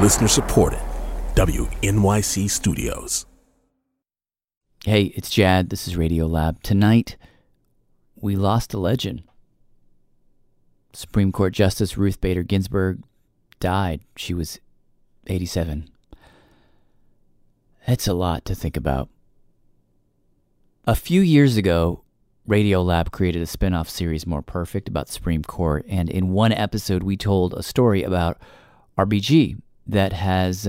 Listener supported. WNYC Studios. Hey, it's Jad. This is Radiolab. Tonight, we lost a legend. Supreme Court Justice Ruth Bader Ginsburg died. She was 87. That's a lot to think about. A few years ago, Radiolab created a spin-off series, More Perfect, about the Supreme Court, and in one episode, we told a story about RBG that has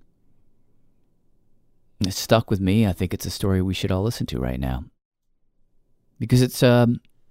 stuck with me. I think it's a story we should all listen to right now, because it's a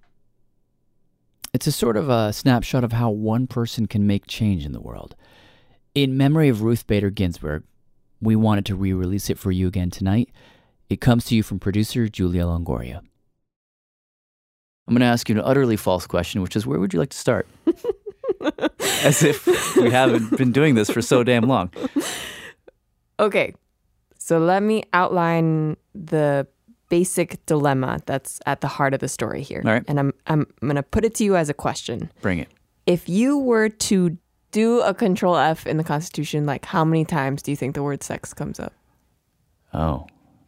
sort of a snapshot of how one person can make change in the world. In memory of Ruth Bader Ginsburg, we wanted to re-release it for you again tonight. It comes to you from producer Julia Longoria. I'm going to ask you an utterly false question, which is, where would you like to start? As if we haven't been doing this for so damn long. Okay, so let me outline the basic dilemma that's at the heart of the story here. All right. And I'm going to put it to you as a question. Bring it. If you were to do a Control F in the Constitution, like, how many times do you think the word sex comes up? Oh.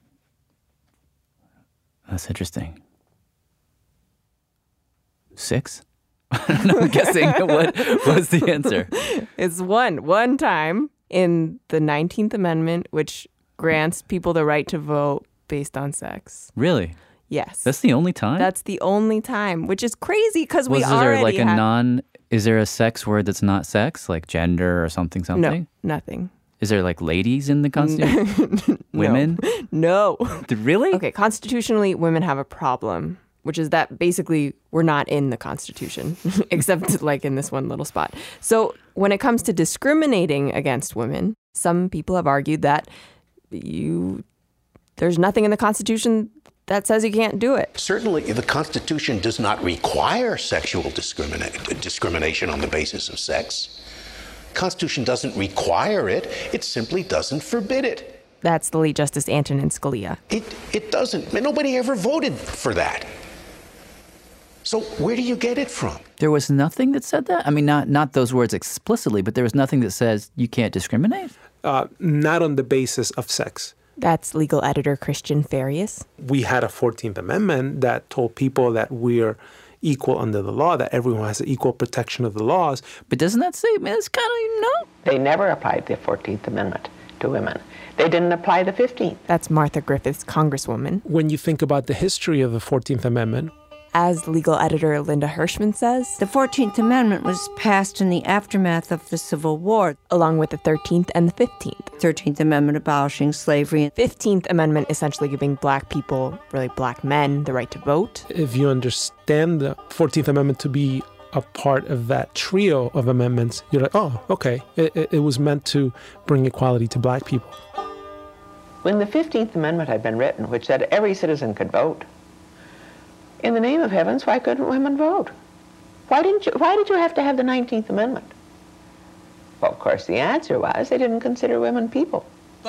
That's interesting. 6? I don't know, I'm guessing. What was the answer? It's one time in the 19th Amendment, which grants people the right to vote based on sex. Really? Yes. That's the only time? That's the only time, which is crazy because we Is already is there a sex word that's not sex, like gender or something? No, nothing. Is there like ladies in the Constitution? Women? No. Really? Okay, constitutionally, women have a problem, which is that basically we're not in the Constitution, except like in this one little spot. So when it comes to discriminating against women, some people have argued that there's nothing in the Constitution that says you can't do it. Certainly, the Constitution does not require sexual discrimination on the basis of sex. The Constitution doesn't require it. It simply doesn't forbid it. That's the late Justice Antonin Scalia. It doesn't. Nobody ever voted for that. So where do you get it from? There was nothing that said that? I mean, not those words explicitly, but there was nothing that says you can't discriminate? Not on the basis of sex. That's legal editor Christian Farias. We had a 14th Amendment that told people that we're equal under the law, that everyone has equal protection of the laws. But doesn't that say, man, it's kind of, no? They never applied the 14th Amendment to women. They didn't apply the 15th. That's Martha Griffiths, Congresswoman. When you think about the history of the 14th Amendment, as legal editor Linda Hirschman says, the 14th Amendment was passed in the aftermath of the Civil War, along with the 13th and the 15th. 13th Amendment abolishing slavery. 15th Amendment essentially giving black people, really black men, the right to vote. If you understand the 14th Amendment to be a part of that trio of amendments, you're like, oh, okay, it was meant to bring equality to black people. When the 15th Amendment had been written, which said every citizen could vote, in the name of heavens, why couldn't women vote? Why did you have to have the 19th Amendment? Well, of course, the answer was they didn't consider women people.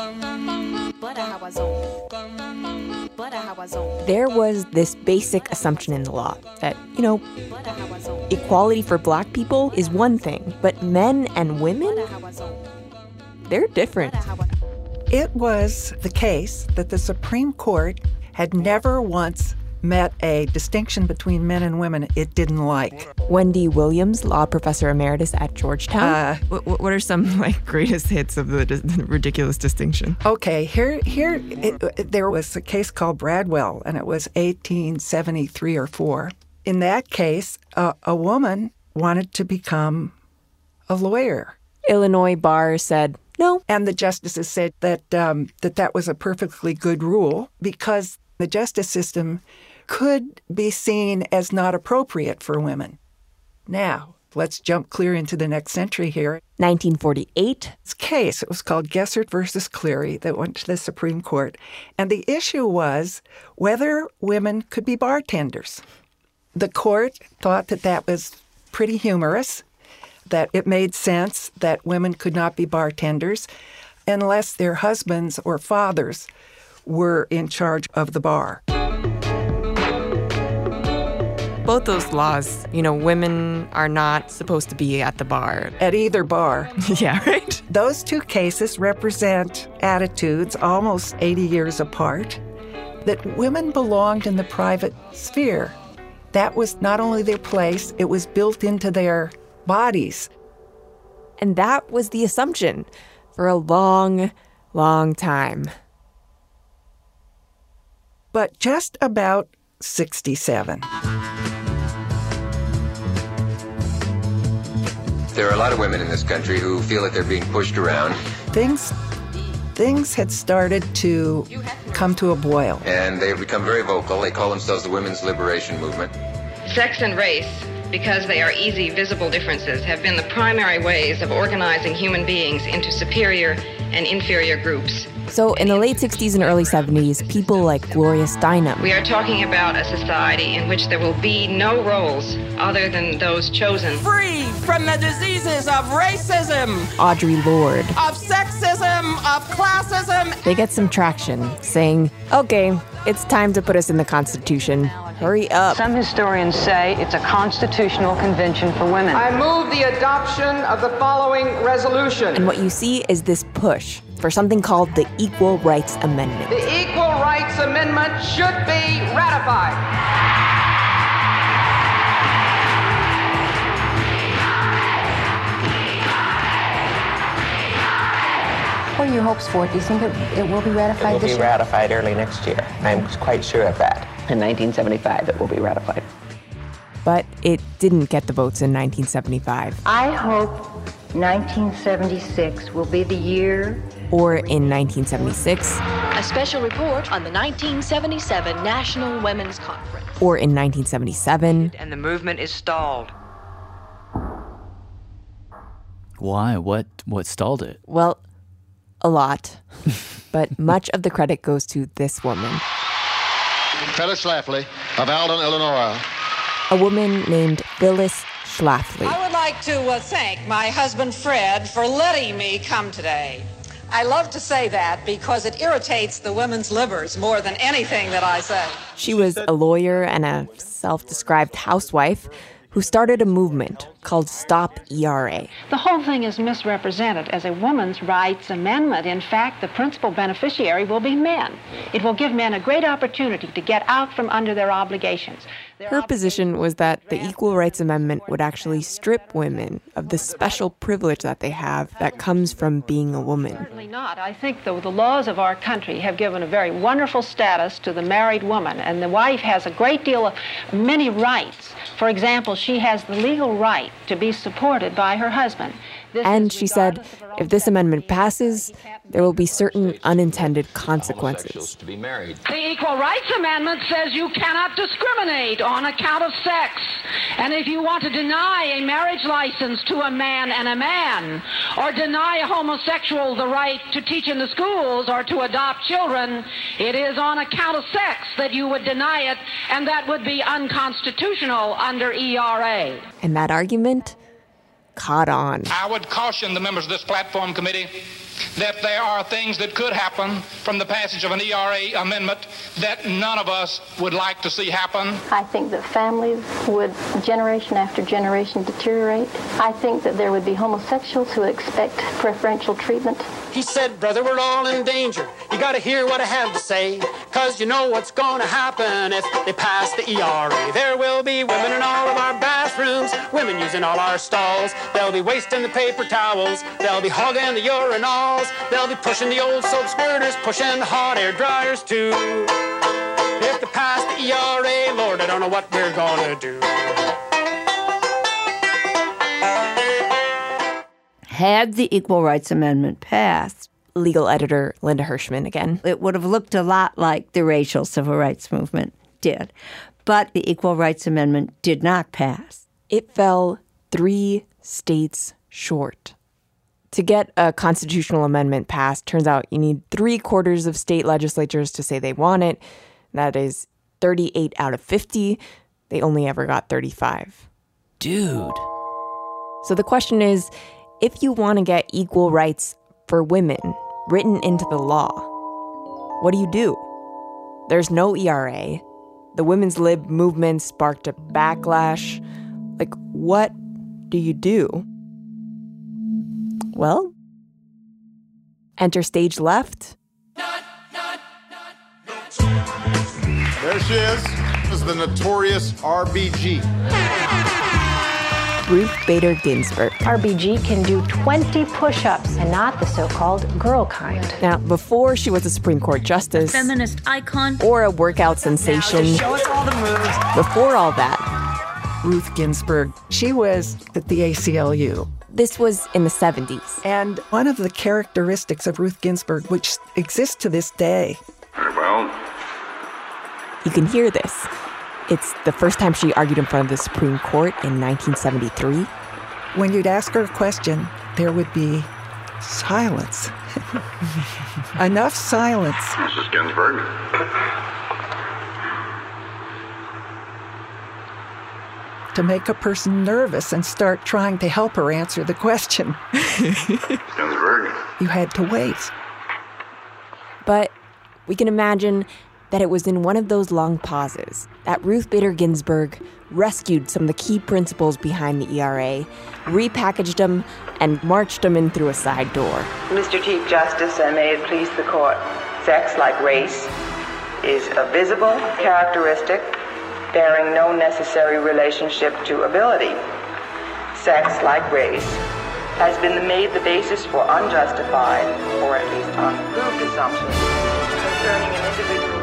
There was this basic assumption in the law that, equality for black people is one thing, but men and women, they're different. It was the case that the Supreme Court had never once met a distinction between men and women it didn't like. Wendy Williams, law professor emeritus at Georgetown. What are some greatest hits of the ridiculous distinction? Okay, there was a case called Bradwell, and it was 1873 or 4. In that case, a woman wanted to become a lawyer. Illinois bar said no. And the justices said that that was a perfectly good rule because the justice system could be seen as not appropriate for women. Now, let's jump clear into the next century here. 1948. This case, it was called Gessert versus Cleary, that went to the Supreme Court. And the issue was whether women could be bartenders. The court thought that was pretty humorous, that it made sense that women could not be bartenders unless their husbands or fathers were in charge of the bar. Both those laws, women are not supposed to be at the bar. At either bar. Yeah, right? Those two cases represent attitudes almost 80 years apart, that women belonged in the private sphere. That was not only their place, it was built into their bodies. And that was the assumption for a long, long time. But just about 67. There are a lot of women in this country who feel that they're being pushed around. Things had started to come to a boil. And they have become very vocal. They call themselves the Women's Liberation Movement. Sex and race, because they are easy, visible differences, have been the primary ways of organizing human beings into superior and inferior groups. So in the late 60s and early 70s, people like Gloria Steinem. We are talking about a society in which there will be no roles other than those chosen. Free from the diseases of racism, Audre Lorde, of sexism, of classism. They get some traction, saying, okay, it's time to put us in the Constitution. Hurry up. Some historians say it's a constitutional convention for women. I move the adoption of the following resolution. And what you see is this push for something called the Equal Rights Amendment. The Equal Rights Amendment should be ratified. What are your hopes for it? Do you think it will be ratified this year? It will be ratified early next year. I'm quite sure of that. In 1975, it will be ratified. But it didn't get the votes in 1975. I hope 1976 will be the year. Or in 1976. A special report on the 1977 National Women's Conference. Or in 1977. And the movement is stalled. Why? What stalled it? Well, a lot. But much of the credit goes to this woman. Phyllis Schlafly of Alden, Illinois. A woman named Phyllis Schlafly. I would like to thank my husband Fred for letting me come today. I love to say that because it irritates the women's livers more than anything that I say. She was a lawyer and a self-described housewife who started a movement called Stop ERA. The whole thing is misrepresented as a women's rights amendment. In fact, the principal beneficiary will be men. It will give men a great opportunity to get out from under their obligations. Her position was that the Equal Rights Amendment would actually strip women of the special privilege that they have that comes from being a woman. Certainly not. I think the laws of our country have given a very wonderful status to the married woman, and the wife has a great deal of many rights. For example, she has the legal right to be supported by her husband. And she said, if this amendment passes, there will be certain unintended consequences. The Equal Rights Amendment says you cannot discriminate on account of sex. And if you want to deny a marriage license to a man and a man, or deny a homosexual the right to teach in the schools or to adopt children, it is on account of sex that you would deny it, and that would be unconstitutional under ERA. And that argument caught on. I would caution the members of this platform committee that there are things that could happen from the passage of an ERA amendment that none of us would like to see happen. I think that families would, generation after generation, deteriorate. I think that there would be homosexuals who expect preferential treatment. He said, brother, we're all in danger. You got to hear what I have to say, because you know what's going to happen if they pass the ERA. There will be women in all of our bathrooms, women using all our stalls. They'll be wasting the paper towels. They'll be hogging the urinals. They'll be pushing the old soap squirters, pushing the hot air dryers too. If they pass the ERA, Lord, I don't know what we're going to do. Had the Equal Rights Amendment passed, legal editor Linda Hirschman again, it would have looked a lot like the racial civil rights movement did. But the Equal Rights Amendment did not pass. It fell 3 states short. To get a constitutional amendment passed, turns out you need 3/4 of state legislatures to say they want it. That is 38 out of 50. They only ever got 35. Dude. So the question is, if you want to get equal rights for women written into the law, what do you do? There's no ERA. The women's lib movement sparked a backlash. Like, what do you do? Well, Enter stage left. There she is. This is the notorious RBG. Ruth Bader Ginsburg. RBG can do 20 push-ups and not the so-called girl kind. Now, before she was a Supreme Court justice, a feminist icon, or a workout sensation, now show us all the moves. Before all that, Ruth Ginsburg, she was at the ACLU. This was in the 70s. And one of the characteristics of Ruth Ginsburg, which exists to this day. Very well. You can hear this. It's the first time she argued in front of the Supreme Court in 1973. When you'd ask her a question, there would be silence. Enough silence. Mrs. Ginsburg. To make a person nervous and start trying to help her answer the question. Ginsburg. You had to wait. But we can imagine that it was in one of those long pauses that Ruth Bader Ginsburg rescued some of the key principles behind the ERA, repackaged them, and marched them in through a side door. Mr. Chief Justice, and may it please the court, sex, like race, is a visible characteristic bearing no necessary relationship to ability. Sex, like race, has been made the basis for unjustified, or at least unproved assumptions concerning an individual.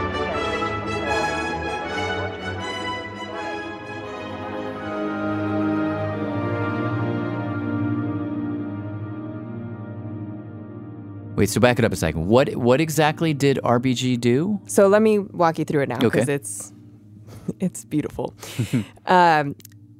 Wait, so back it up a second. What exactly did RBG do? So let me walk you through it now because it's beautiful. The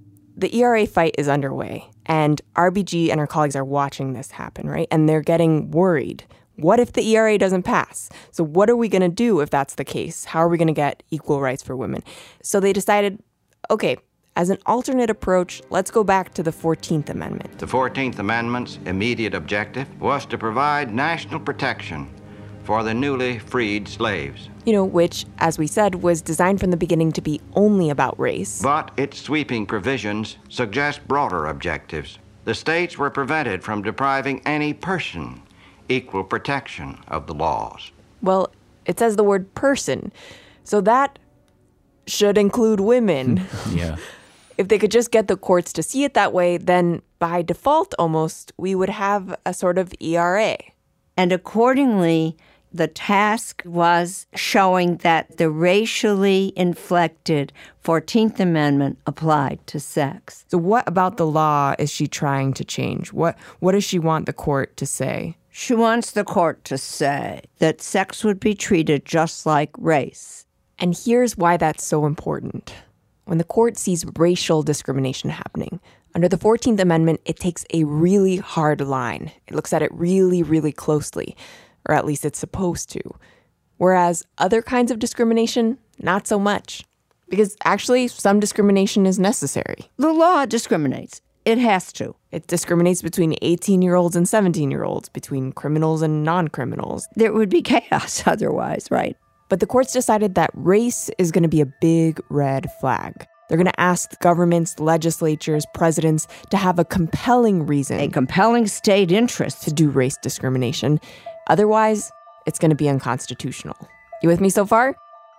ERA fight is underway, and RBG and her colleagues are watching this happen, right? And they're getting worried. What if the ERA doesn't pass? So what are we going to do if that's the case? How are we going to get equal rights for women? So they decided, okay, as an alternate approach, let's go back to the 14th Amendment. The 14th Amendment's immediate objective was to provide national protection for the newly freed slaves. Which, as we said, was designed from the beginning to be only about race. But its sweeping provisions suggest broader objectives. The states were prevented from depriving any person equal protection of the laws. Well, it says the word person, so that should include women. Yeah. If they could just get the courts to see it that way, then by default almost, we would have a sort of ERA. And accordingly, the task was showing that the racially inflected 14th Amendment applied to sex. So what about the law is she trying to change? What does she want the court to say? She wants the court to say that sex would be treated just like race. And here's why that's so important. When the court sees racial discrimination happening, under the 14th Amendment, it takes a really hard line. It looks at it really, really closely, or at least it's supposed to. Whereas other kinds of discrimination, not so much. Because actually, some discrimination is necessary. The law discriminates. It has to. It discriminates between 18-year-olds and 17-year-olds, between criminals and non-criminals. There would be chaos otherwise, right? But the courts decided that race is going to be a big red flag. They're going to ask governments, legislatures, presidents to have a compelling reason. A compelling state interest. To do race discrimination. Otherwise, it's going to be unconstitutional. You with me so far?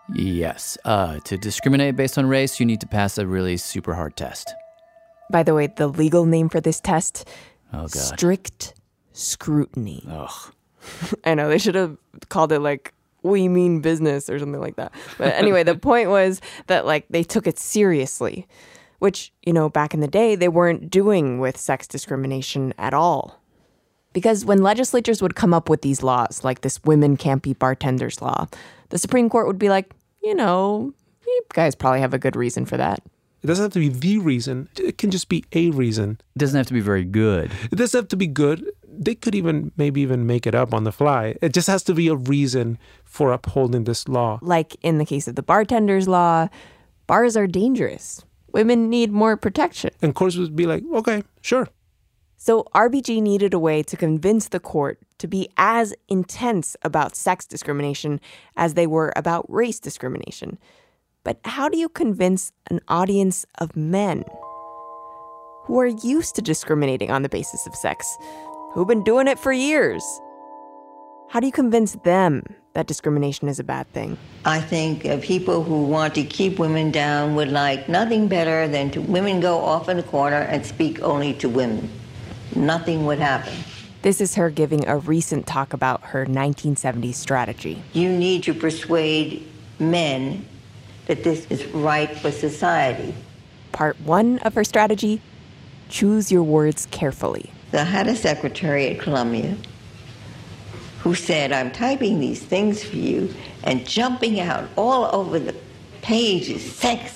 Yes. To discriminate based on race, you need to pass a really super hard test. By the way, the legal name for this test? Oh, God. Strict scrutiny. Ugh. I know, they should have called it we mean business or something like that. But anyway, the point was that they took it seriously, which, back in the day, they weren't doing with sex discrimination at all. Because when legislatures would come up with these laws, like this women can't be bartenders law, the Supreme Court would be like, you guys probably have a good reason for that. It doesn't have to be the reason. It can just be a reason. It doesn't have to be very good. It doesn't have to be good. They could maybe even make it up on the fly. It just has to be a reason for upholding this law. Like in the case of the bartenders law, bars are dangerous. Women need more protection. And courts would be like, okay, sure. So RBG needed a way to convince the court to be as intense about sex discrimination as they were about race discrimination. But how do you convince an audience of men who are used to discriminating on the basis of sex, who've been doing it for years? How do you convince them that discrimination is a bad thing? I think people who want to keep women down would like nothing better than to women go off in a corner and speak only to women. Nothing would happen. This is her giving a recent talk about her 1970s strategy. You need to persuade men that this is right for society. Part 1 of her strategy, choose your words carefully. I had a secretary at Columbia who said, I'm typing these things for you, and jumping out all over the pages, sex.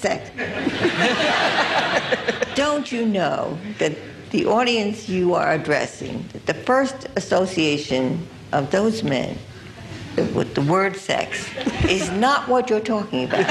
Don't you know that the audience you are addressing, that the first association of those men with the word sex is not what you're talking about?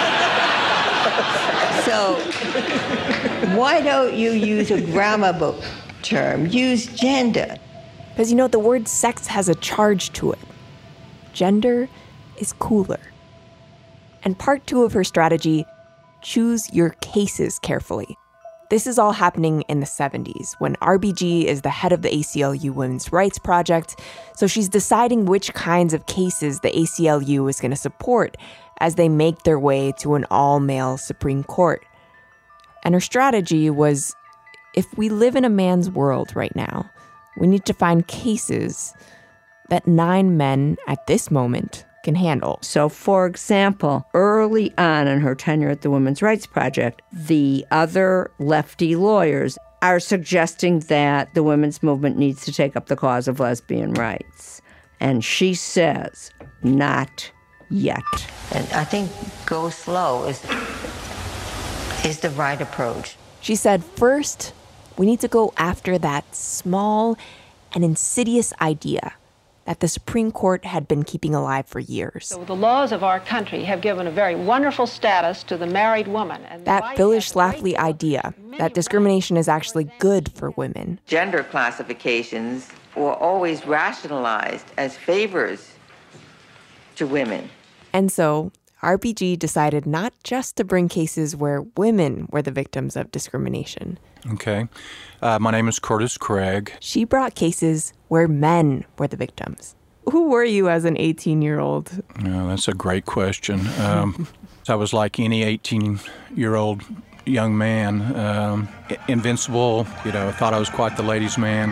So why don't you use a grammar book term? Use gender. Because, the word sex has a charge to it. Gender is cooler. And part 2 of her strategy, choose your cases carefully. This is all happening in the 70s, when RBG is the head of the ACLU Women's Rights Project, so she's deciding which kinds of cases the ACLU is going to support as they make their way to an all-male Supreme Court. And her strategy was, if we live in a man's world right now, we need to find cases that 9 men at this moment can handle. So, for example, early on in her tenure at the Women's Rights Project, the other lefty lawyers are suggesting that the women's movement needs to take up the cause of lesbian rights. And she says, not yet. And I think go slow is the right approach. She said, first, we need to go after that small and insidious idea that the Supreme Court had been keeping alive for years. So the laws of our country have given a very wonderful status to the married woman. And that Phyllis Schlafly idea that discrimination is actually good for women. Gender classifications were always rationalized as favors to women. And so RBG decided not just to bring cases where women were the victims of discrimination. Okay. My name is Curtis Craig. She brought cases where men were the victims. Who were you as an 18-year-old? That's a great question. I was like any 18-year-old young man, invincible, thought I was quite the ladies' man.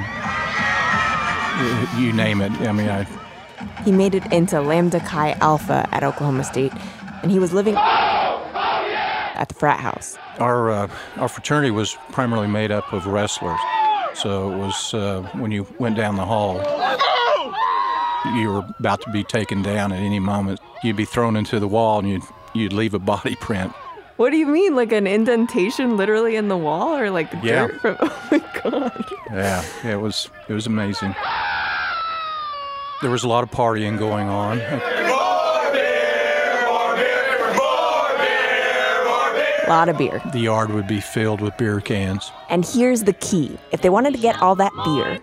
You name it. He made it into Lambda Chi Alpha at Oklahoma State, and he was living at the frat house. Our fraternity was primarily made up of wrestlers, so it was when you went down the hall, you were about to be taken down at any moment. You'd be thrown into the wall, and you'd leave a body print. What do you mean, like an indentation literally in the wall, or like dirt from? Oh my God! Yeah, it was amazing. There was a lot of partying going on. A lot of beer. The yard would be filled with beer cans. And here's the key. If they wanted to get all that beer,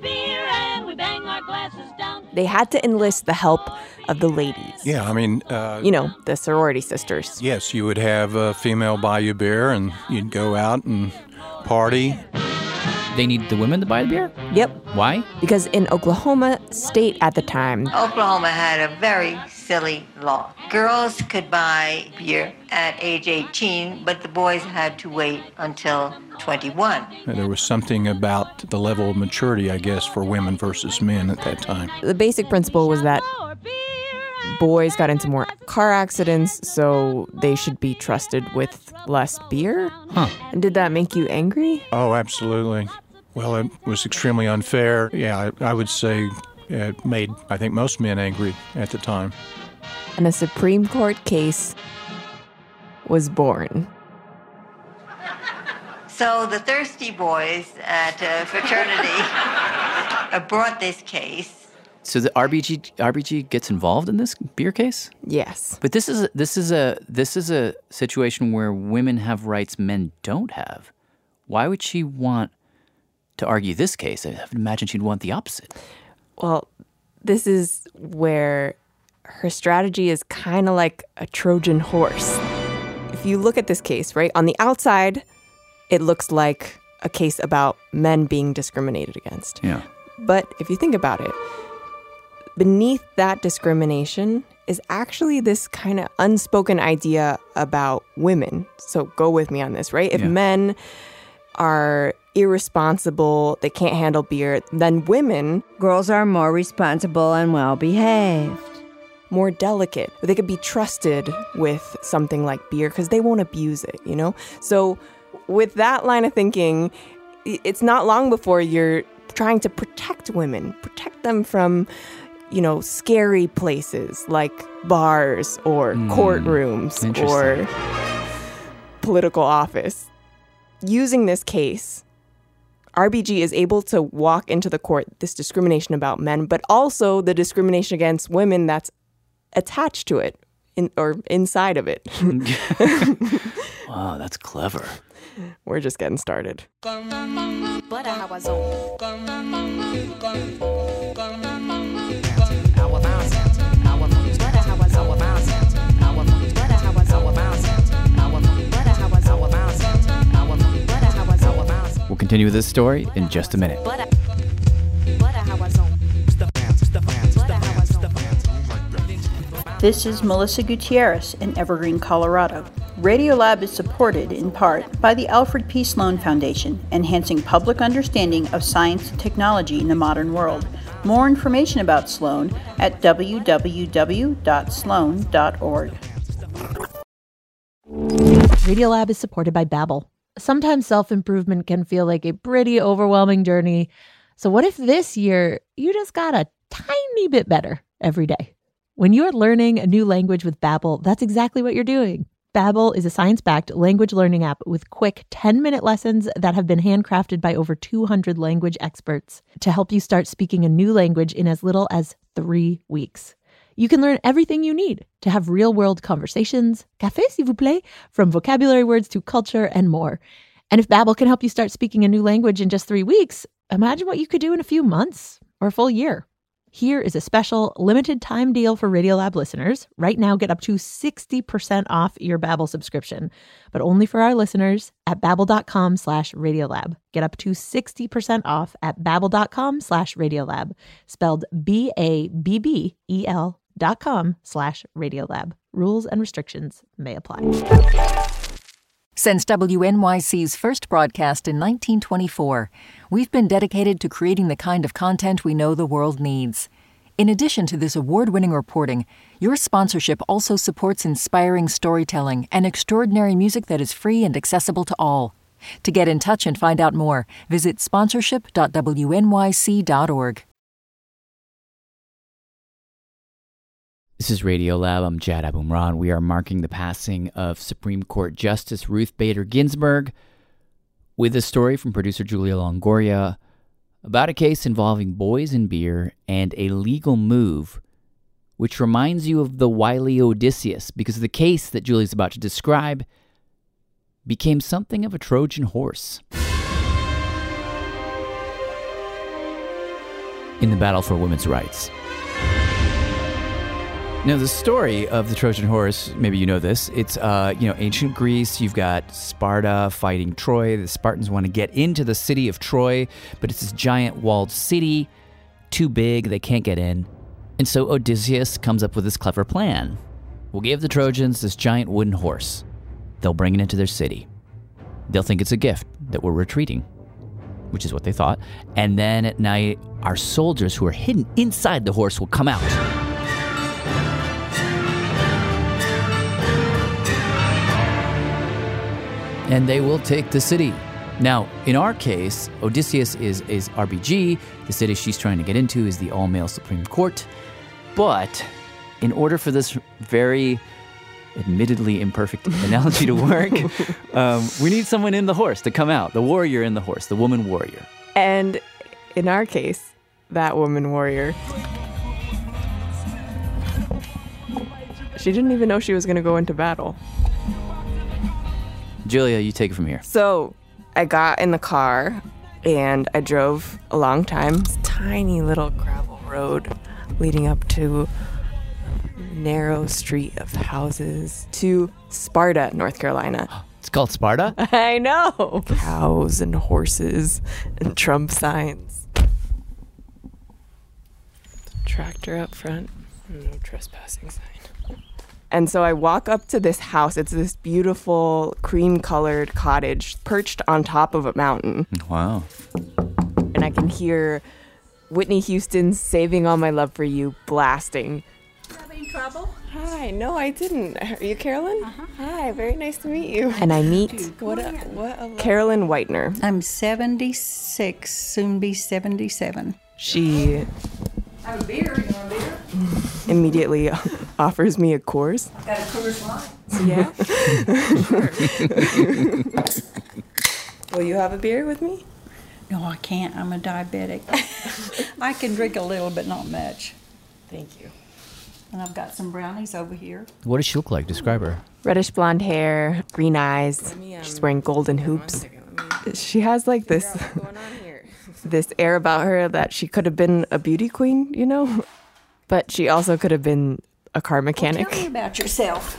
they had to enlist the help of the ladies. Yeah, the sorority sisters. Yes, you would have a female buy you beer, and you'd go out and party. They need the women to buy the beer? Yep. Why? Because in Oklahoma State at the time, Oklahoma had a very silly law. Girls could buy beer at age 18, but the boys had to wait until 21. There was something about the level of maturity, I guess, for women versus men at that time. The basic principle was that boys got into more car accidents, so they should be trusted with less beer. Huh. And did that make you angry? Oh, absolutely. Well, it was extremely unfair. Yeah, I would say it made, I think, most men angry at the time. And a Supreme Court case was born. So the thirsty boys at fraternity brought this case. So the RBG gets involved in this beer case? Yes. But this is a situation where women have rights men don't have. Why would she want to argue this case? I imagine she'd want the opposite. Well, this is where her strategy is kind of like a Trojan horse. If you look at this case, right, on the outside, it looks like a case about men being discriminated against. Yeah. But if you think about it, beneath that discrimination is actually this kind of unspoken idea about women. So go with me on this, right? If men are irresponsible, they can't handle beer, then women... Girls are more responsible and well-behaved. More delicate. They could be trusted with something like beer because they won't abuse it, you know? So with that line of thinking, it's not long before you're trying to protect women, protect them from, you know, scary places like bars or courtrooms or political office. Using this case, RBG is able to walk into the court this discrimination about men, but also the discrimination against women that's attached to it or inside of it. Wow, that's clever. We're just getting started. We'll continue with this story in just a minute. This is Melissa Gutierrez in Evergreen, Colorado. Radiolab is supported in part by the Alfred P. Sloan Foundation, enhancing public understanding of science and technology in the modern world. More information about Sloan at www.sloan.org. Radiolab is supported by Babbel. Sometimes self-improvement can feel like a pretty overwhelming journey. So what if this year you just got a tiny bit better every day? When you're learning a new language with Babbel, that's exactly what you're doing. Babbel is a science-backed language learning app with quick 10-minute lessons that have been handcrafted by over 200 language experts to help you start speaking a new language in as little as 3 weeks. You can learn everything you need to have real-world conversations, café s'il vous plaît, from vocabulary words to culture and more. And if Babbel can help you start speaking a new language in just 3 weeks, imagine what you could do in a few months or a full year. Here is a special limited time deal for Radiolab listeners. Right now, get up to 60% off your Babbel subscription, but only for our listeners at babbel.com/Radiolab. Get up to 60% off at babbel.com/Radiolab, spelled BABBEL.com/Radiolab. Rules and restrictions may apply. Since WNYC's first broadcast in 1924, we've been dedicated to creating the kind of content we know the world needs. In addition to this award-winning reporting, your sponsorship also supports inspiring storytelling and extraordinary music that is free and accessible to all. To get in touch and find out more, visit sponsorship.wnyc.org. This is Radiolab. I'm Jad Abumrad. We are marking the passing of Supreme Court Justice Ruth Bader Ginsburg with a story from producer Julia Longoria about a case involving boys and beer and a legal move which reminds you of the wily Odysseus, because the case that Julia's about to describe became something of a Trojan horse in the battle for women's rights. Now, the story of the Trojan horse, maybe you know this, it's, ancient Greece. You've got Sparta fighting Troy. The Spartans want to get into the city of Troy, but it's this giant walled city, too big, they can't get in. And so Odysseus comes up with this clever plan. We'll give the Trojans this giant wooden horse. They'll bring it into their city. They'll think it's a gift that we're retreating, which is what they thought. And then at night, our soldiers who are hidden inside the horse will come out. And they will take the city. Now, in our case, Odysseus is RBG. The city she's trying to get into is the all-male Supreme Court. But in order for this very admittedly imperfect analogy to work, we need someone in the horse to come out, the warrior in the horse, the woman warrior. And in our case, that woman warrior, she didn't even know she was going to go into battle. Julia, you take it from here. So I got in the car and I drove a long time. This tiny little gravel road leading up to a narrow street of houses to Sparta, North Carolina. It's called Sparta? I know. Cows and horses and Trump signs. tractor up front. No trespassing sign. And so I walk up to this house. It's this beautiful cream-colored cottage perched on top of a mountain. Wow. And I can hear Whitney Houston's Saving All My Love for You blasting. Having trouble? Hi, no, I didn't. Are you Carolyn? Hi, very nice to meet you. And I meet Carolyn Whitener. I'm 76, soon be 77. She Have a beer? You want a beer? immediately offers me a Coors. Got a Coors Light? Yeah. Will you have a beer with me? No, I can't. I'm a diabetic. I can drink a little, but not much. Thank you. And I've got some brownies over here. What does she look like? Describe her. Reddish blonde hair, green eyes. She's wearing golden hoops. She has like this this air about her that she could have been a beauty queen, you know? But she also could have been a car mechanic. Well, tell me about yourself.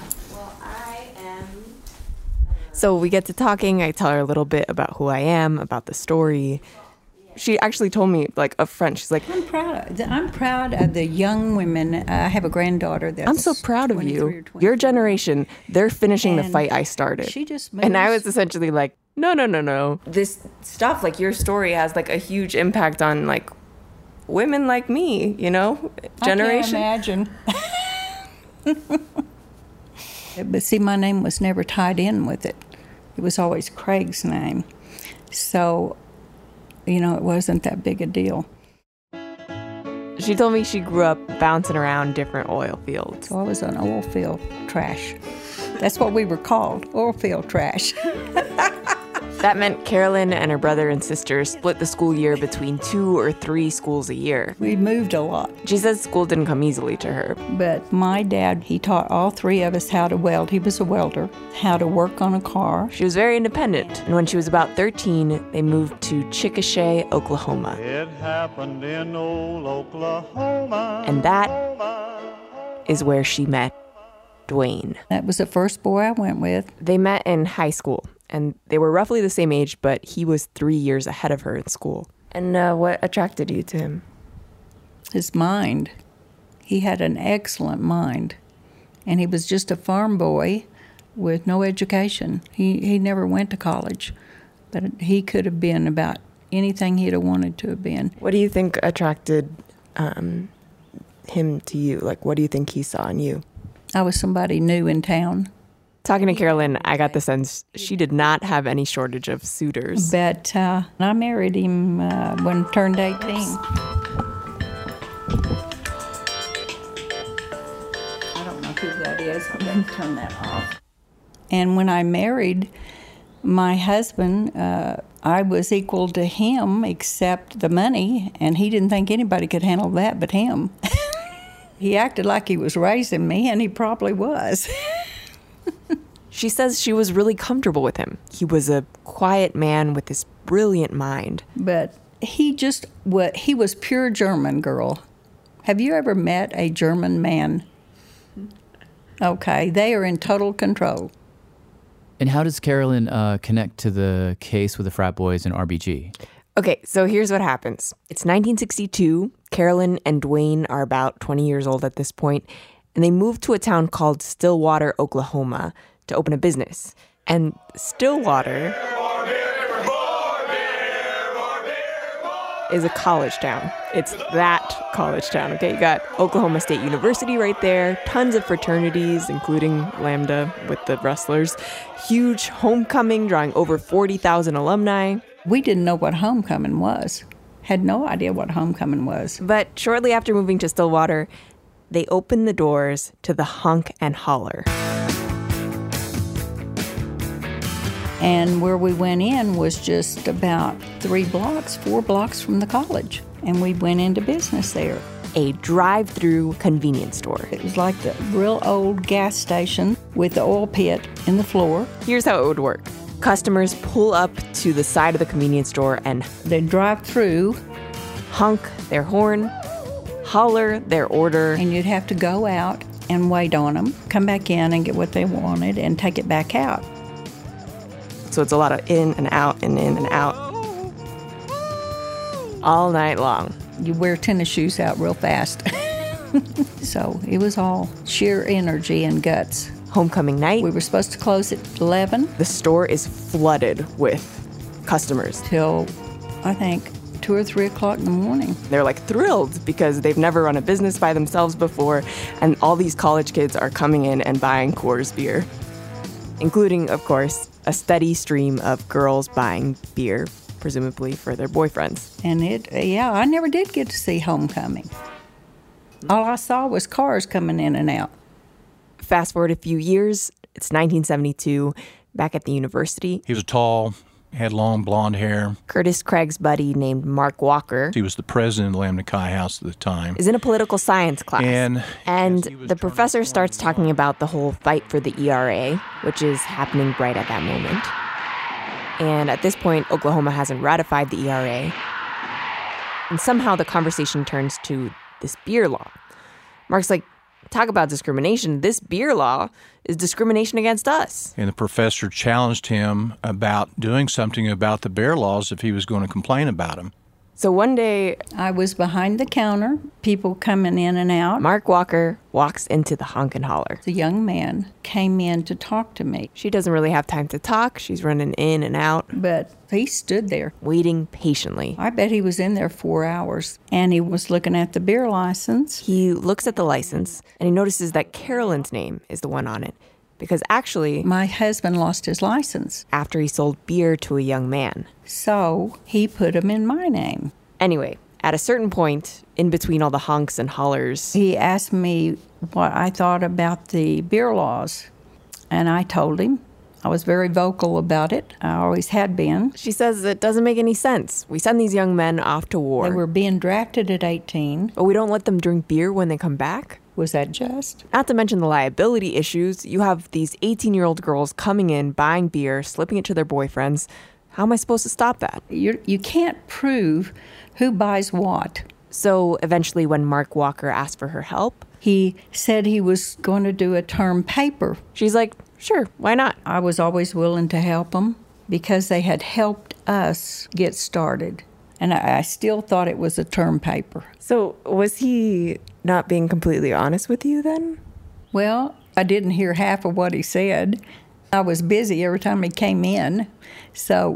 So we get to talking. I tell her a little bit about who I am, about the story. She actually told me, like, up front, she's like, I'm proud of the young women. I have a granddaughter that's I'm so proud of you. Your generation, they're finishing the fight I started. She just And I was essentially like, no. This stuff, like your story, has like a huge impact on like women like me, you know, generation. I can't imagine. But see, my name was never tied in with it. It was always Craig's name. So, you know, it wasn't that big a deal. She told me she grew up bouncing around different oil fields. So I was an oil field trash. That's what we were called, oil field trash. That meant Carolyn and her brother and sister split the school year between 2 or 3 schools a year. We moved a lot. She says school didn't come easily to her. But my dad, he taught all 3 of us how to weld. He was a welder. How to work on a car. She was very independent. And when she was about 13, they moved to Chickasha, Oklahoma. It happened in old Oklahoma. And that is where she met Dwayne. That was the first boy I went with. They met in high school. And they were roughly the same age, but he was 3 years ahead of her in school. And what attracted you to him? His mind. He had an excellent mind. And he was just a farm boy with no education. He never went to college. But he could have been about anything he'd have wanted to have been. What do you think attracted him to you? Like, what do you think he saw in you? I was somebody new in town. Talking to Carolyn, I got the sense she did not have any shortage of suitors. But I married him when he turned 18. I don't know who that is. I'm going to turn that off. And when I married my husband, I was equal to him except the money, and he didn't think anybody could handle that but him. He acted like he was raising me, and he probably was. She says she was really comfortable with him. He was a quiet man with this brilliant mind. But he was pure German, girl. Have you ever met a German man? Okay, they are in total control. And how does Carolyn connect to the case with the frat boys and RBG? Okay, so here's what happens. It's 1962. Carolyn and Dwayne are about 20 years old at this point, and they moved to a town called Stillwater, Oklahoma, to open a business. And Stillwater is a college town. It's that college town, okay? You got Oklahoma State University right there, tons of fraternities, including Lambda with the wrestlers, huge homecoming drawing over 40,000 alumni. We didn't know what homecoming was. Had no idea what homecoming was. But shortly after moving to Stillwater, they opened the doors to the Hunk and Holler. And where we went in was just about 4 blocks from the college. And we went into business there. A drive-through convenience store. It was like the real old gas station with the oil pit in the floor. Here's how it would work. Customers pull up to the side of the convenience store and they'd drive through, honk their horn, holler their order. And you'd have to go out and wait on them, come back in and get what they wanted and take it back out. So it's a lot of in and out and in and out all night long. you wear tennis shoes out real fast. So it was all sheer energy and guts. Homecoming night. We were supposed to close at 11. The store is flooded with customers. Till, I think, 2 or 3 o'clock in the morning. They're like thrilled because they've never run a business by themselves before, and all these college kids are coming in and buying Coors beer. Including, of course, a steady stream of girls buying beer, presumably for their boyfriends. And I never did get to see homecoming. All I saw was cars coming in and out. Fast forward a few years, it's 1972, back at the university. He was tall, had long blonde hair. Curtis Craig's buddy named Mark Walker. He was the president of Lambda Chi House at the time. Is in a political science class. And the professor starts talking about the whole fight for the ERA, which is happening right at that moment. And at this point, Oklahoma hasn't ratified the ERA. And somehow the conversation turns to this beer law. Mark's like, talk about discrimination. This beer law is discrimination against us. And the professor challenged him about doing something about the beer laws if he was going to complain about them. So one day, I was behind the counter, people coming in and out. Mark Walker walks into the honk and holler. The young man came in to talk to me. She doesn't really have time to talk. She's running in and out. But he stood there. Waiting patiently. I bet he was in there 4 hours. And he was looking at the beer license. He looks at the license, and he notices that Carolyn's name is the one on it. Because actually, my husband lost his license after he sold beer to a young man. So he put him in my name. Anyway, at a certain point, in between all the honks and hollers, he asked me what I thought about the beer laws. And I told him. I was very vocal about it. I always had been. She says it doesn't make any sense. We send these young men off to war. They were being drafted at 18. But we don't let them drink beer when they come back? Was that just? Not to mention the liability issues. You have these 18-year-old girls coming in, buying beer, slipping it to their boyfriends. How am I supposed to stop that? You can't prove who buys what. So eventually when Mark Walker asked for her help, he said he was going to do a term paper. She's like, sure, why not? I was always willing to help them because they had helped us get started. And I still thought it was a term paper. So was he not being completely honest with you then? Well, I didn't hear half of what he said. I was busy every time he came in. So,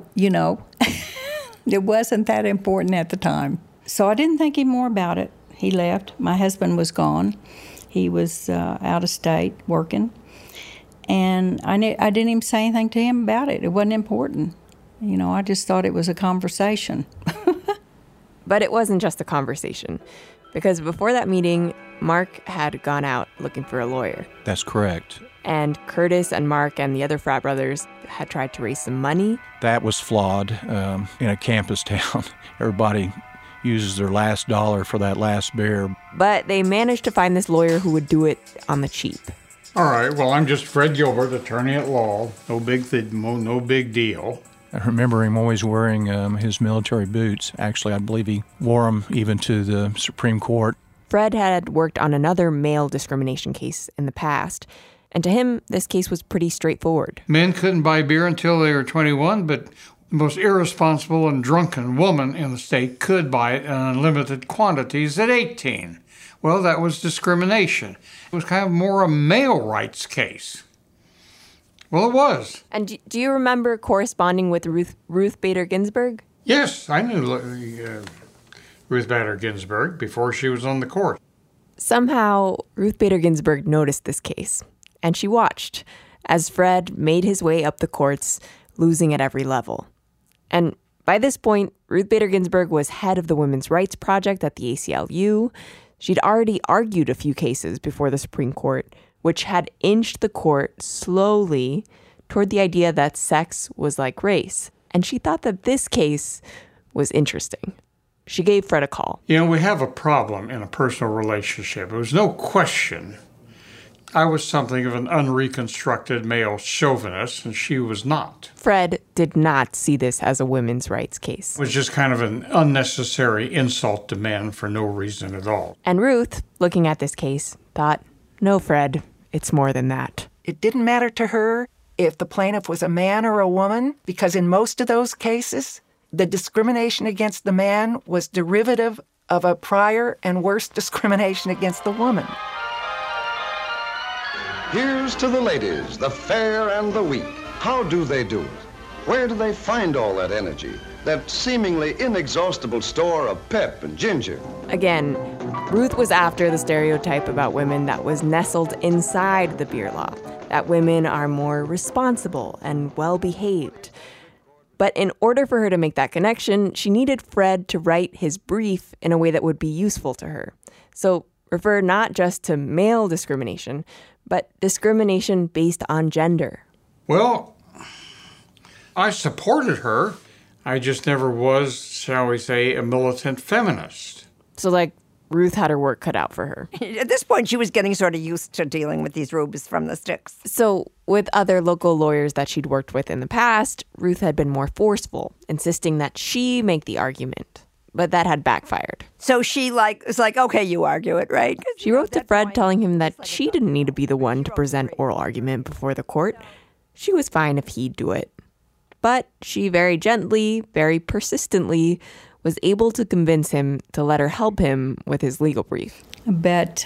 it wasn't that important at the time. So I didn't think any more about it. He left. My husband was gone. He was out of state working. And I didn't even say anything to him about it. It wasn't important. I just thought it was a conversation. But it wasn't just a conversation. Because before that meeting, Mark had gone out looking for a lawyer. That's correct. And Curtis and Mark and the other frat brothers had tried to raise some money. That was flawed in a campus town. Everybody uses their last dollar for that last beer. But they managed to find this lawyer who would do it on the cheap. All right, well, I'm just Fred Gilbert, attorney at law. No big deal. I remember him always wearing his military boots. Actually, I believe he wore them even to the Supreme Court. Fred had worked on another male discrimination case in the past, and to him, this case was pretty straightforward. Men couldn't buy beer until they were 21, but the most irresponsible and drunken woman in the state could buy it in unlimited quantities at 18. Well, that was discrimination. It was kind of more a male rights case. Well, it was. And do you remember corresponding with Ruth Bader Ginsburg? Yes, I knew Ruth Bader Ginsburg before she was on the court. Somehow, Ruth Bader Ginsburg noticed this case, and she watched as Fred made his way up the courts, losing at every level. And by this point, Ruth Bader Ginsburg was head of the Women's Rights Project at the ACLU. She'd already argued a few cases before the Supreme Court, which had inched the court slowly toward the idea that sex was like race. And she thought that this case was interesting. She gave Fred a call. We have a problem in a personal relationship. There was no question. I was something of an unreconstructed male chauvinist, and she was not. Fred did not see this as a women's rights case. It was just kind of an unnecessary insult to men for no reason at all. And Ruth, looking at this case, thought, no, Fred, it's more than that. It didn't matter to her if the plaintiff was a man or a woman, because in most of those cases, the discrimination against the man was derivative of a prior and worse discrimination against the woman. Here's to the ladies, the fair and the weak. How do they do it? Where do they find all that energy, that seemingly inexhaustible store of pep and ginger? Again, Ruth was after the stereotype about women that was nestled inside the beer law, that women are more responsible and well-behaved. But in order for her to make that connection, she needed Fred to write his brief in a way that would be useful to her. So refer not just to male discrimination, but discrimination based on gender. Well, I supported her. I just never was, shall we say, a militant feminist. So, like, Ruth had her work cut out for her. At this point, she was getting sort of used to dealing with these rubes from the sticks. So, with other local lawyers that she'd worked with in the past, Ruth had been more forceful, insisting that she make the argument. But that had backfired. So she was like, okay, you argue it, right? She wrote to Fred telling him that she didn't need to be the one to present oral argument before the court. She was fine if he'd do it. But she very gently, very persistently was able to convince him to let her help him with his legal brief. But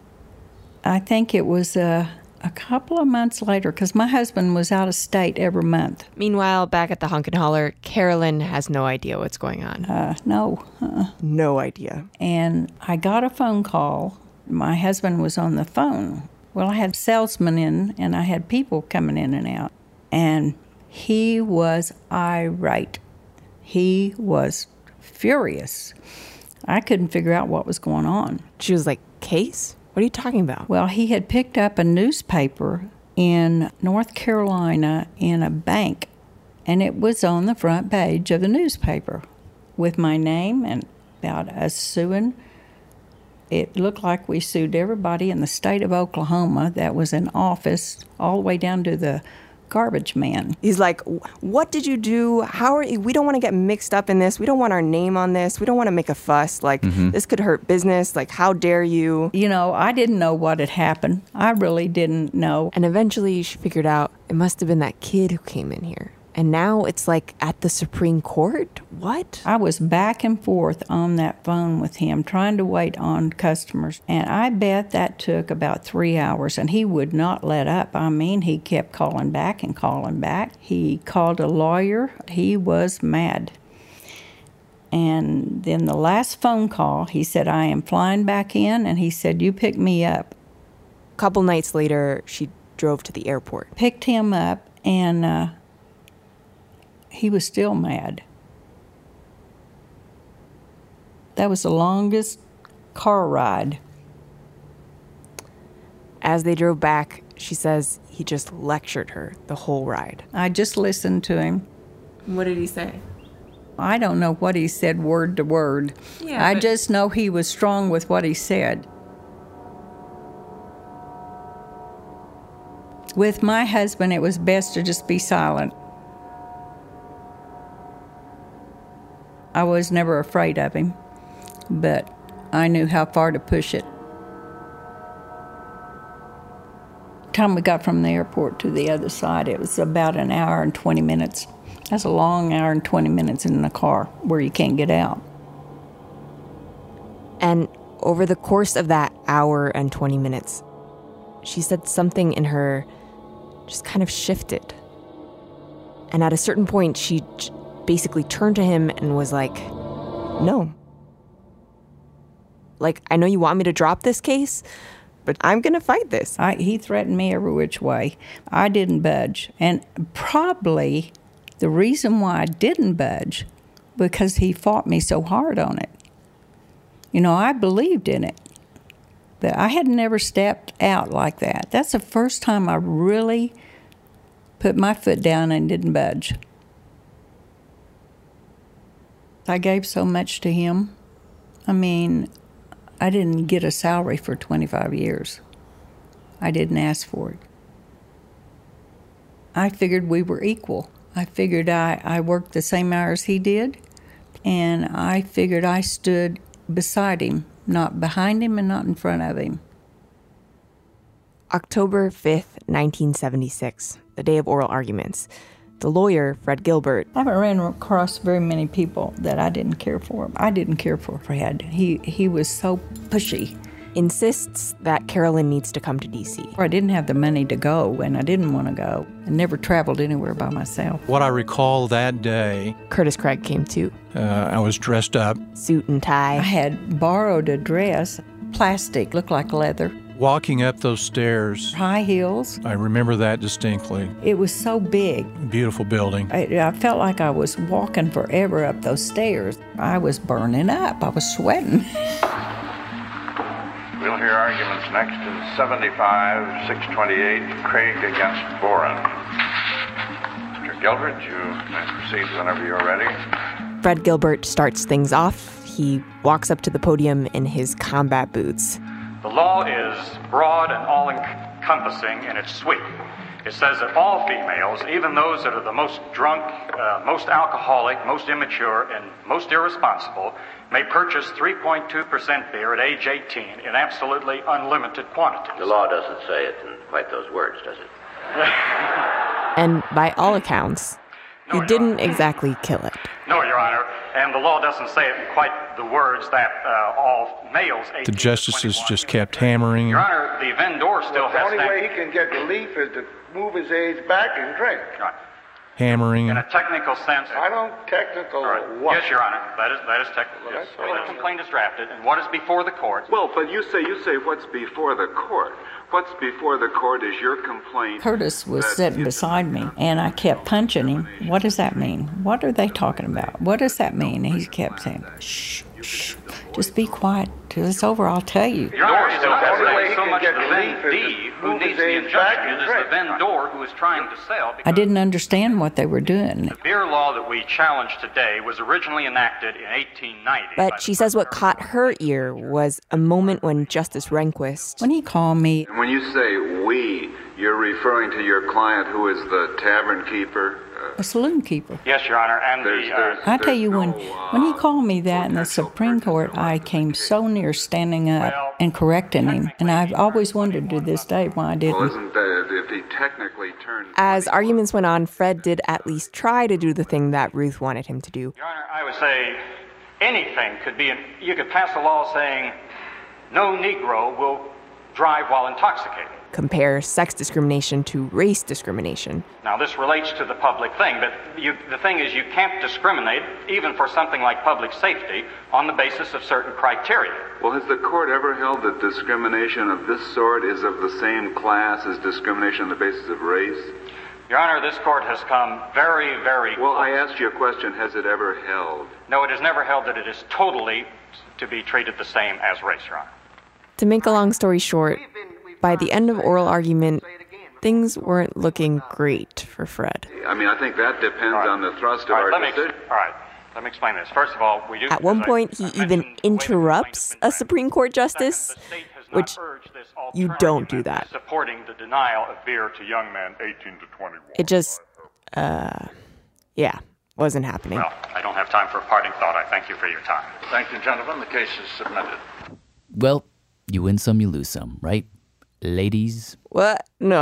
I think it was a couple of months later, because my husband was out of state every month. Meanwhile, back at the Hunk and Holler, Carolyn has no idea what's going on. No. No idea. And I got a phone call. My husband was on the phone. Well, I had salesmen in, and I had people coming in and out. And he was irate. He was furious. I couldn't figure out what was going on. She was like, case? What are you talking about? Well, he had picked up a newspaper in North Carolina in a bank, and it was on the front page of the newspaper with my name and about us suing. It looked like we sued everybody in the state of Oklahoma that was in office, all the way down to the garbage man. He's like, what did you do? We don't want to get mixed up in this. We don't want our name on this. We don't want to make a fuss. Like, This could hurt business. Like, how dare you? You know, I didn't know what had happened. I really didn't know. And eventually she figured out it must have been that kid who came in here. And now it's like at the Supreme Court? What? I was back and forth on that phone with him, trying to wait on customers. And I bet that took about 3 hours, and he would not let up. I mean, he kept calling back and calling back. He called a lawyer. He was mad. And then the last phone call, he said, I am flying back in, and he said, you pick me up. A couple nights later, she drove to the airport. Picked him up, and he was still mad. That was the longest car ride. As they drove back, she says he just lectured her the whole ride. I just listened to him. What did he say? I don't know what he said word to word. Yeah, I just know he was strong with what he said. With my husband, it was best to just be silent. I was never afraid of him, but I knew how far to push it. The time we got from the airport to the other side, it was about an hour and 20 minutes. That's a long hour and 20 minutes in the car where you can't get out. And over the course of that hour and 20 minutes, she said something in her just kind of shifted. And at a certain point, she basically turned to him and was like, no. Like, I know you want me to drop this case, but I'm going to fight this. He threatened me every which way. I didn't budge. And probably the reason why I didn't budge, because he fought me so hard on it. You know, I believed in it, but I had never stepped out like that. That's the first time I really put my foot down and didn't budge. I gave so much to him. I mean, I didn't get a salary for 25 years. I didn't ask for it. I figured we were equal. I figured I worked the same hours he did, and I figured I stood beside him, not behind him and not in front of him. October 5th, 1976, the day of oral arguments. the lawyer, Fred Gilbert. I haven't ran across very many people that I didn't care for. I didn't care for Fred. He was so pushy. Insists that Carolyn needs to come to D.C. I didn't have the money to go, and I didn't want to go. I never traveled anywhere by myself. What I recall that day, Curtis Craig came too. I was dressed up. Suit and tie. I had borrowed a dress, plastic, looked like leather. Walking up those stairs. High heels. I remember that distinctly. It was so big. Beautiful building. I felt like I was walking forever up those stairs. I was burning up. I was sweating. We'll hear arguments next in 75-628, Craig against Boren. Mr. Gilbert, you may proceed whenever you're ready. Fred Gilbert starts things off. He walks up to the podium in his combat boots. The law is broad and all-encompassing in its sweep. It says that all females, even those that are the most drunk, most alcoholic, most immature, and most irresponsible, may purchase 3.2% beer at age 18 in absolutely unlimited quantities. The law doesn't say it in quite those words, does it? And by all accounts, he didn't exactly kill it. No, Your Honor, and the law doesn't say it in quite the words that all males... The justices just kept hammering. Your Honor, the vendor still has... The only way he can get relief is to move his age back and drink. Right. Hammering. In a technical sense... I don't technical what? Yes, Your Honor, that is technical. Yes. The complaint is drafted, and what is before the court... Well, but you say what's before the court. What's before the court is your complaint. Curtis was sitting beside me, and I kept punching him. What does that mean? What are they talking about? What does that mean? And he kept saying, shh, shh, just be quiet. Till it's over, I'll tell you. Your Honor, still has so much the vendee who needs the injunction is the vendor who is trying to sell. I didn't understand what they were doing. The beer law that we challenged today was originally enacted in 1890. But she says what caught her ear was a moment when Justice Rehnquist... When he called me... When you say we, you're referring to your client who is the tavern keeper? A saloon keeper. Yes, Your Honor, and I tell you, when he called me that in the Supreme Court, I came so near standing up and correcting him, and I've always wondered to this day why I didn't. Well, isn't that if he technically turned... As arguments went on, Fred did at least try to do the thing that Ruth wanted him to do. Your Honor, I would say anything could be... You could pass a law saying no Negro will drive while intoxicated. Compare sex discrimination to race discrimination. Now, this relates to the public thing, but the thing is you can't discriminate, even for something like public safety, on the basis of certain criteria. Well, has the court ever held that discrimination of this sort is of the same class as discrimination on the basis of race? Your Honor, this court has come very, very close. Well, I asked you a question. Has it ever held? No, it has never held that it is totally to be treated the same as race, Your Honor. To make a long story short, by the end of oral argument, things weren't looking great for Fred. I mean, I think that depends on the thrust of our decision. All right, let me explain this. First of all, we do... At one point, he even interrupts a Supreme Court justice, which you don't do that. Supporting the denial of beer to young men 18 to 21. It just, wasn't happening. Well, I don't have time for a parting thought. I thank you for your time. Thank you, gentlemen. The case is submitted. Well, you win some, you lose some, right? Ladies? What? No.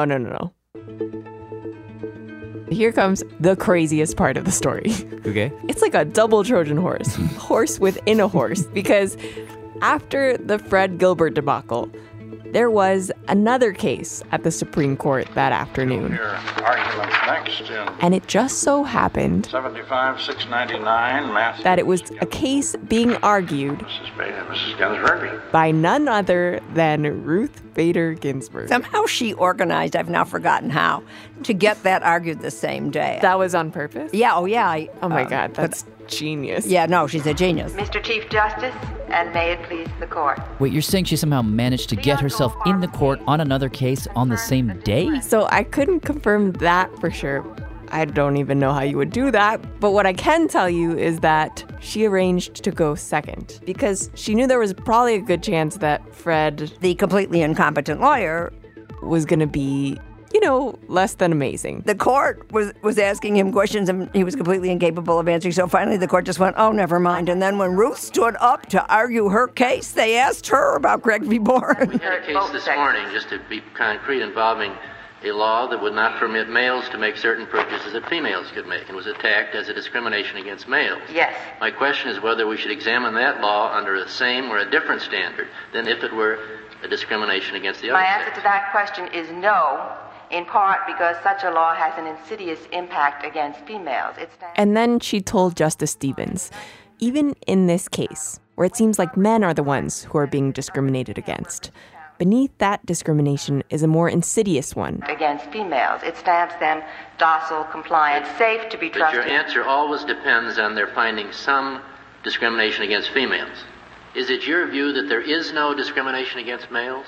Here comes the craziest part of the story. Okay. It's like a double Trojan horse. Horse within a horse. Because after the Fred Gilbert debacle, there was another case at the Supreme Court that afternoon. Your arguments next in And it just so happened 75-699, that it was a case being argued Mrs. Ginsburg. by none other than Ruth Bader Ginsburg. Somehow she organized, I've now forgotten how, to get that argued the same day. That was on purpose? Yeah, oh yeah. Oh my God, that's genius. Yeah, no, she's a genius. Mr. Chief Justice, and may it please the court. Wait, you're saying she somehow managed to get herself in the court on another case on the same day? So I couldn't confirm that for sure. I don't even know how you would do that. But what I can tell you is that she arranged to go second because she knew there was probably a good chance that Fred, the completely incompetent lawyer, was going to be, less than amazing. The court was asking him questions and he was completely incapable of answering. So finally the court just went, oh, never mind. And then when Ruth stood up to argue her case, they asked her about Craig v. Boren. We had a case this morning, just to be concrete, involving a law that would not permit males to make certain purchases that females could make, and was attacked as a discrimination against males. Yes. My question is whether we should examine that law under the same or a different standard than if it were a discrimination against the other My sex. answer to that question is no, in part because such a law has an insidious impact against females. And then she told Justice Stevens, even in this case, where it seems like men are the ones who are being discriminated against, beneath that discrimination is a more insidious one. Against females. It stamps them docile, compliant, safe to be But trusted. your answer always depends on their finding some discrimination against females. Is it your view that there is no discrimination against males?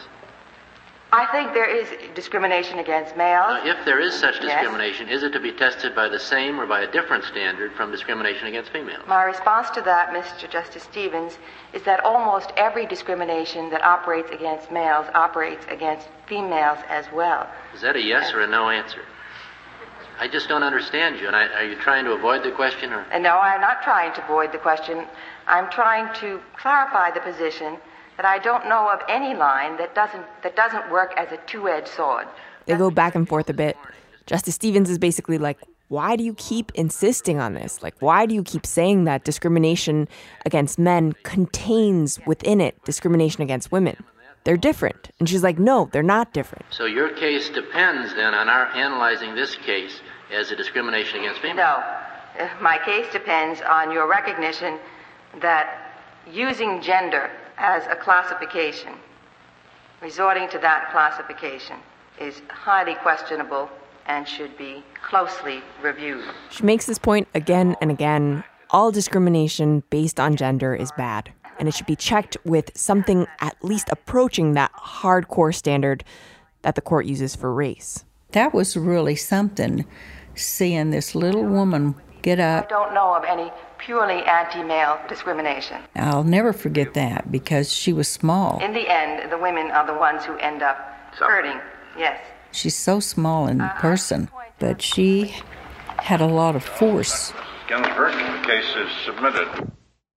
I think there is discrimination against males. If there is such discrimination, is it to be tested by the same or by a different standard from discrimination against females? My response to that, Mr. Justice Stevens, is that almost every discrimination that operates against males operates against females as well. Is that a yes or a no answer? I just don't understand you. And are you trying to avoid the question? Or? And no, I'm not trying to avoid the question. I'm trying to clarify the position that I don't know of any line that doesn't work as a two-edged sword. They go back and forth a bit. Justice Stevens is basically like, why do you keep insisting on this? Like, why do you keep saying that discrimination against men contains within it discrimination against women? They're different. And she's like, no, they're not different. So your case depends then on our analyzing this case as a discrimination against females? No. My case depends on your recognition that using gender as a classification, resorting to that classification, is highly questionable and should be closely reviewed. She makes this point again and again. All discrimination based on gender is bad, and it should be checked with something at least approaching that hardcore standard that the court uses for race. That was really something, seeing this little woman get up. I don't know of any purely anti-male discrimination. I'll never forget that because she was small. In the end, the women are the ones who end up hurting. Yes. She's so small in person, but she had a lot of force. Ginsburg, the case is submitted.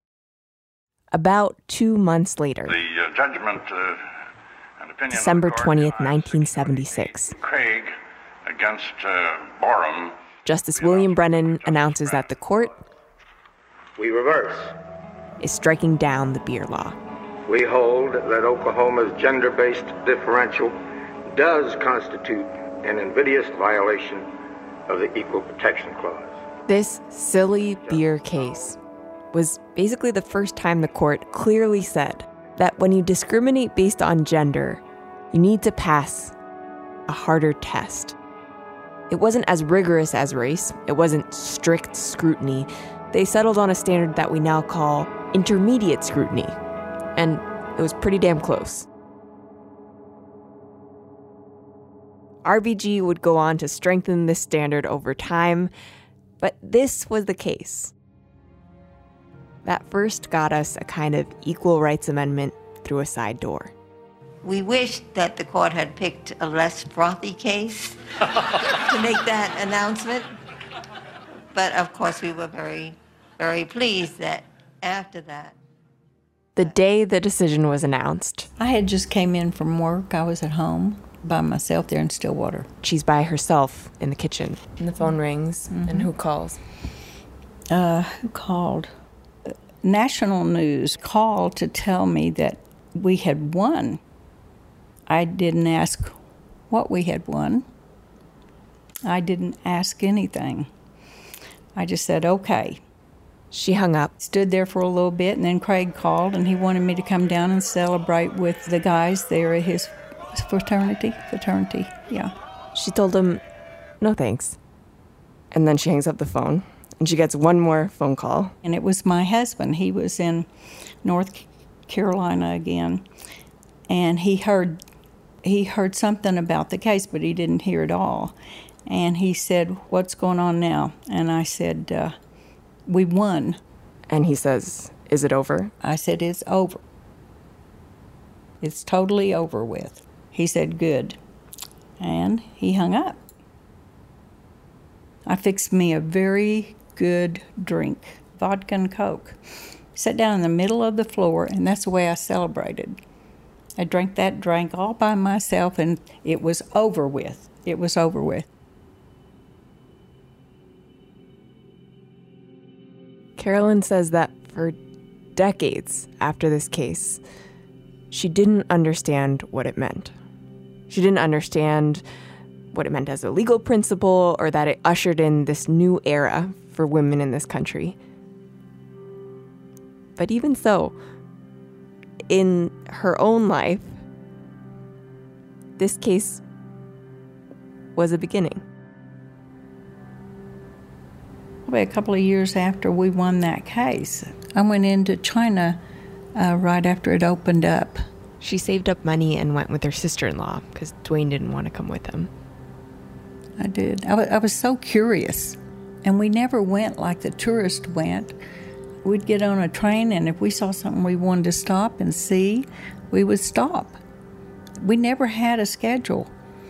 About 2 months later, The judgment and opinion December of the court 20th, 1976, Craig against Borum. Justice William Brennan announces that the court We reverse. is striking down the beer law. We hold that Oklahoma's gender-based differential does constitute an invidious violation of the Equal Protection Clause. This silly beer case was basically the first time the court clearly said that when you discriminate based on gender, you need to pass a harder test. It wasn't as rigorous as race. It wasn't strict scrutiny. They settled on a standard that we now call intermediate scrutiny. And it was pretty damn close. RBG would go on to strengthen this standard over time, but this was the case. That first got us a kind of equal rights amendment through a side door. We wished that the court had picked a less frothy case to make that announcement. But of course, we were very, very pleased that after that. The day the decision was announced, I had just came in from work. I was at home by myself there in Stillwater. She's by herself in the kitchen. And the phone rings, and who calls? Who called? National News called to tell me that we had won. I didn't ask what we had won. I didn't ask anything. I just said, okay. She hung up. Stood there for a little bit, and then Craig called, and he wanted me to come down and celebrate with the guys there at his fraternity, yeah. She told him, no thanks. And then she hangs up the phone, and she gets one more phone call. And it was my husband. He was in North Carolina again, and he heard something about the case, but he didn't hear it all. And he said, what's going on now? And I said, we won. And he says, is it over? I said, it's over. It's totally over with. He said, good. And he hung up. I fixed me a very good drink, vodka and Coke. Sat down in the middle of the floor, and that's the way I celebrated. I drank that drink all by myself, and it was over with. It was over with. Carolyn says that for decades after this case, she didn't understand what it meant. She didn't understand what it meant as a legal principle or that it ushered in this new era for women in this country. But even so, in her own life, this case was a beginning. Probably a couple of years after we won that case, I went into China right after it opened up. She saved up money and went with her sister-in-law because Dwayne didn't want to come with him. I did. I was so curious. And we never went like the tourists went. We'd get on a train, and if we saw something we wanted to stop and see, we would stop. We never had a schedule.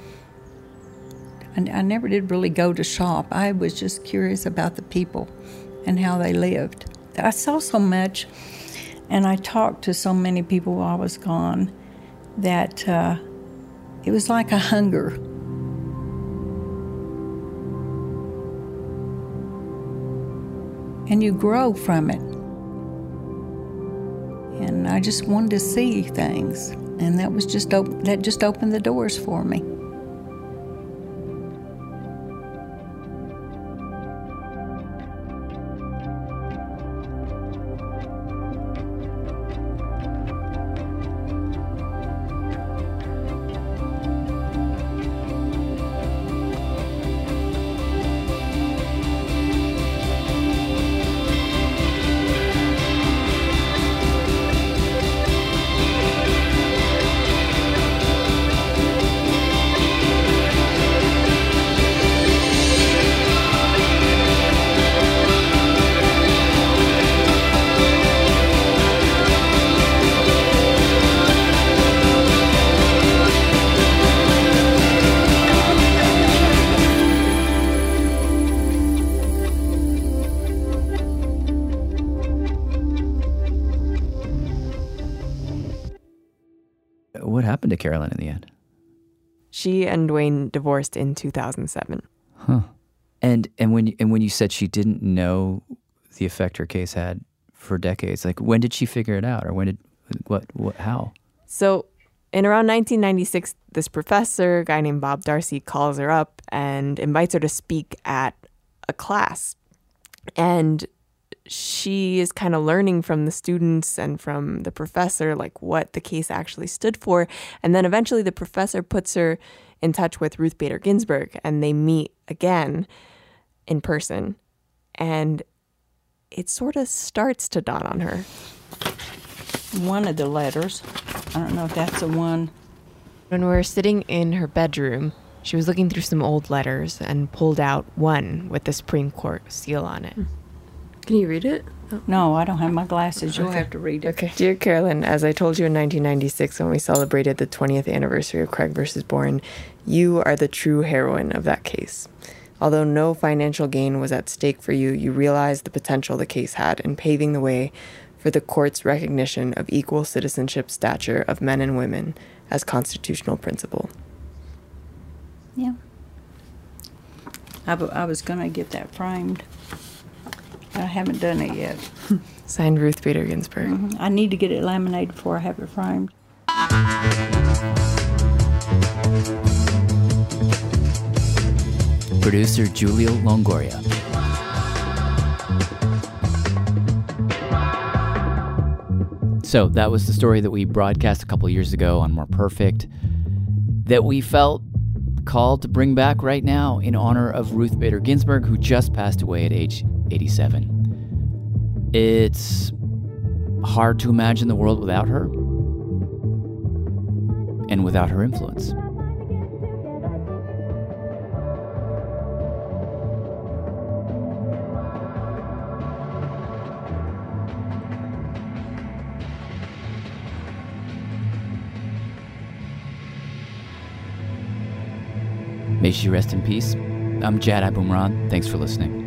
I never did really go to shop. I was just curious about the people and how they lived. I saw so much, and I talked to so many people while I was gone, that it was like a hunger. And you grow from it. And I just wanted to see things, and that was just that just opened the doors for me. What happened to Carolyn in the end? She and Dwayne divorced in 2007. Huh. And when you said she didn't know the effect her case had for decades, like when did she figure it out, or when did how? So in around 1996, this professor, a guy named Bob Darcy, calls her up and invites her to speak at a class. And she is kind of learning from the students and from the professor, like what the case actually stood for. And then eventually the professor puts her in touch with Ruth Bader Ginsburg, and they meet again in person. And it sort of starts to dawn on her. One of the letters, I don't know if that's the one. When we were sitting in her bedroom, she was looking through some old letters and pulled out one with the Supreme Court seal on it. Can you read it? Oh. No, I don't have my glasses. You'll have to read it. Okay. Dear Carolyn, as I told you in 1996 when we celebrated the 20th anniversary of Craig versus Boren, you are the true heroine of that case. Although no financial gain was at stake for you, you realized the potential the case had in paving the way for the court's recognition of equal citizenship stature of men and women as constitutional principle. Yeah. I was going to get that framed. I haven't done it yet. Signed, Ruth Bader Ginsburg. Mm-hmm. I need to get it laminated before I have it framed. Producer Julia Longoria. So that was the story that we broadcast a couple years ago on More Perfect, that we felt called to bring back right now in honor of Ruth Bader Ginsburg, who just passed away at age 87. It's hard to imagine the world without her and without her influence. May she rest in peace. I'm Jad Abumrad. Thanks for listening.